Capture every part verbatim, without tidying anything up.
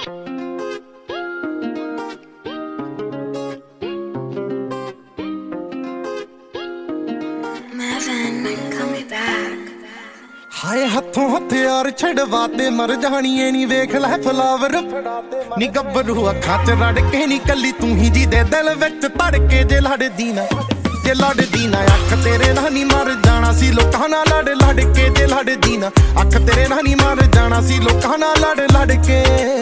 हाय हथों हथियार छड़वा ते मर जानिए नी वेख लै फ्लावर नी गब्बरू अखां च रड़ के नी कली तू ही जी दे दिल विच धड़के जे लड़दी ना जे लड़दी ना अख तेरे नाल नी मर जाना सी लोकां नाल लड़ लड़ के जे लड़दी ना अख तेरे नाल नी मर जाना सी लोकां नाल लड़ लड़ के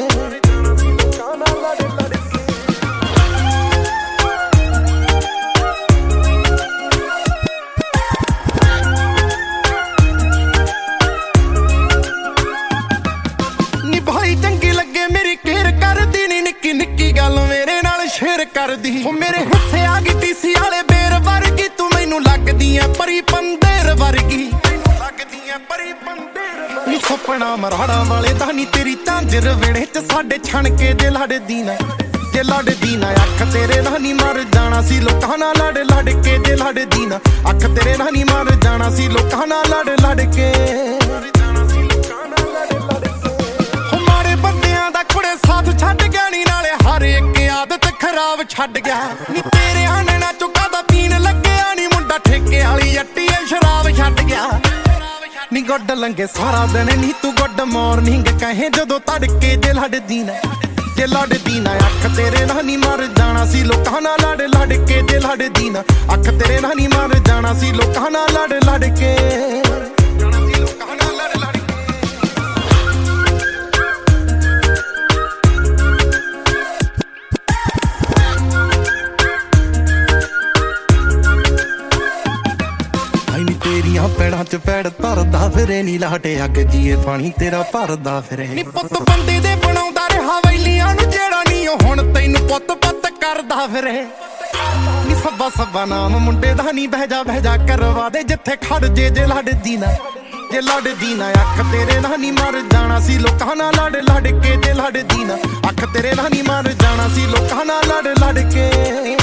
चंगी लगे मेरी केयर कर दी नी निक्की निक्की गल मेरे नाल शेयर कर दी मेरे हिस्से आ गई टीसी वाले बेर वर्गी तू मैनू लगदी ऐ परी पंदेर वर्गी लगदी ऐ परी पंदेर नी सुपना मराड़ा वाले दा नी तेरी झांजर वेड़े च साडे छण के जे लड़दी ना जे लड़दी ना अख तेरे नाल नी मर जाना सी लोकां नाल लड़ लड़ के जे लड़दी ना अख तेरे नाल नी मर जाना सी लोकां नाल लड़ लड़ के साथ छड़ गया नी नाले हर एक आदत खराब छड़ गया नी तेरे आने चुका दा पीन लग्या नी मुंडा ठेके वाली जट्टी शराब छड़ गया नी गुड लंगे सारा दिन नी तू गुड मॉर्निंग कहे जदों तड़के जे लड़दी ना जे लड़दी ना अख तेरे नाल नी मर जाना सी लोकां नाल लड़ लड़ के जे लड़दी ना अख तेरे नाल नी मर जाना सी लोकां नाल लड़ लड़ के तेरिया पैड़ां च पैड़ धरदा फिरे नी लाटे अग जीए पानी तेरा भरदा फिरे नी पुत बंदे दे बनाउंदा रहा वैलियां नू जेड़ा नी हुण तैनू पुत पुत करदा फिरे नी सब्बा सब्बा नाम मुंडे दा नी बह जा बह जा करवा दे जिथे खड़ जे जे लड़दी ना जे लड़दी ना अख तेरे नाल नी मर जाना सी लोकां नाल लड़ लड़ के जे लड़दी ना अख तेरे नाल नी मर जाना सी लोकां नाल लड़ लड़ के